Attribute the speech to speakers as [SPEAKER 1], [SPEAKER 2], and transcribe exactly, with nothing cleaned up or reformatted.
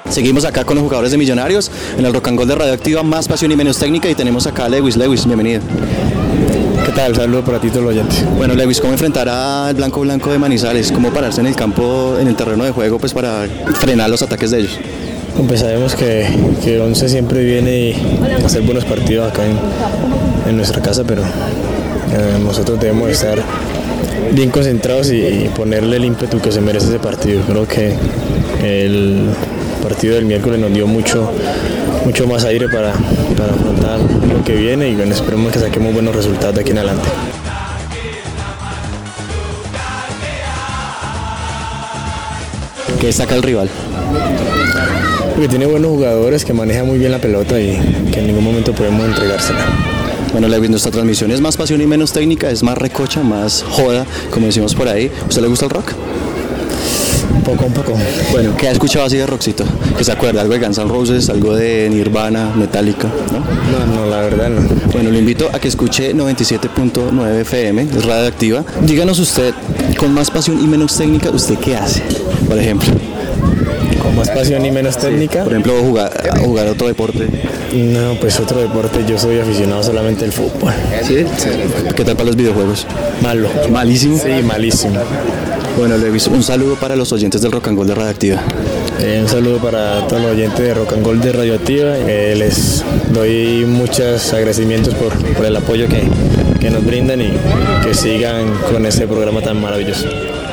[SPEAKER 1] Seguimos acá con los jugadores de Millonarios en el Rock and Roll de Radioactiva, más pasión y menos técnica, y tenemos acá a Lewis. Lewis, bienvenido.
[SPEAKER 2] ¿Qué tal? Saludos para ti todos los oyentes.
[SPEAKER 1] Bueno, Lewis, ¿cómo enfrentar al Blanco Blanco de Manizales? ¿Cómo pararse en el campo, en el terreno de juego, pues para frenar los ataques de ellos?
[SPEAKER 2] Pues sabemos que, que Once siempre viene a hacer buenos partidos acá en, en nuestra casa, pero eh, nosotros debemos estar bien concentrados y, y ponerle el ímpetu que se merece ese partido. Creo que el partido del miércoles nos dio mucho, mucho más aire para, para afrontar lo que viene y bueno, esperemos que saquemos buenos resultados de aquí en adelante.
[SPEAKER 1] ¿Qué destaca el rival?
[SPEAKER 2] Porque tiene buenos jugadores, que maneja muy bien la pelota y que en ningún momento podemos entregársela.
[SPEAKER 1] Bueno, Lewis, nuestra transmisión es más pasión y menos técnica, es más recocha, más joda, como decimos por ahí. ¿Usted le gusta el rock?
[SPEAKER 2] Un poco, un poco.
[SPEAKER 1] Bueno, ¿qué ha escuchado así de rockcito? ¿Que se acuerda? ¿Algo de Guns N' Roses, algo de Nirvana, Metallica? ¿No?
[SPEAKER 2] No, no, la verdad no.
[SPEAKER 1] Bueno, le invito a que escuche noventa y siete punto nueve F M, es Radioactiva. Díganos usted, con más pasión y menos técnica, ¿usted qué hace, por ejemplo?
[SPEAKER 2] Con más pasión y menos técnica.
[SPEAKER 1] Por ejemplo, jugar, jugar otro deporte.
[SPEAKER 2] No, pues otro deporte, yo soy aficionado solamente al fútbol.
[SPEAKER 1] ¿Sí? ¿Qué tal para los videojuegos?
[SPEAKER 2] Malo.
[SPEAKER 1] ¿Malísimo?
[SPEAKER 2] Sí, malísimo.
[SPEAKER 1] Bueno, Lewis, un saludo para los oyentes del Rock and Roll de Radioactiva.
[SPEAKER 2] Eh, un saludo para todos los oyentes de Rock and Roll de Radioactiva. Eh, les doy muchos agradecimientos por, por el apoyo que, que nos brindan y que sigan con ese programa tan maravilloso.